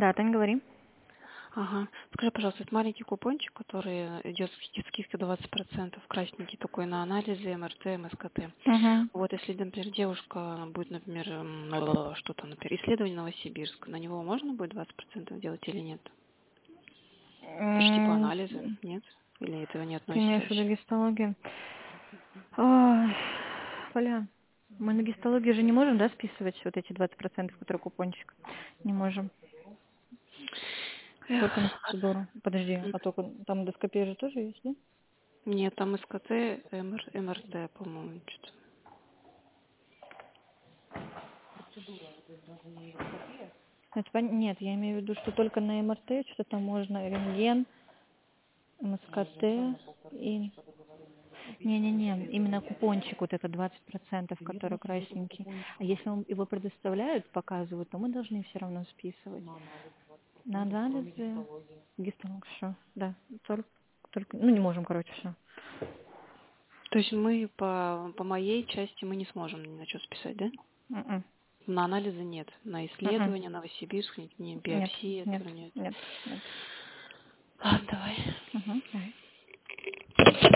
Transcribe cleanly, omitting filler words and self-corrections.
Да, Тань, говори. Ага. Скажи, пожалуйста, это маленький купончик, который идет скидка 20%, красненький такой на анализы МРТ, МСКТ. Угу. Вот если, например, девушка будет, например, что-то, например, исследование Новосибирск, на него можно будет 20% делать или нет? Это же типа анализы, нет? Или этого не Ты относится имеешь в виду вообще? гистологию? Ой, Поля, мы на гистологию же не можем, да, списывать вот эти 20%, которые купончик? Не можем. Только на Эх, процедуру. Подожди, ладно. а только там эндоскопия же тоже есть, да? Нет, там СКТ, МРТ, по-моему, что-то. Нет, я имею в виду, что только на МРТ что-то там можно, рентген, МСКТ и... Не-не-не, именно купончик вот это 20%, который красненький. А если его предоставляют, показывают, то мы должны все равно списывать. На анализы, гистолог, все, да, только, ну не можем, короче, все. То есть мы по моей части мы не сможем ни на что списать, да? На анализы нет. На исследования, Новосибирск, не Нет, биопсии нет, этого нет. нет, нет. Ладно, давай. Давай.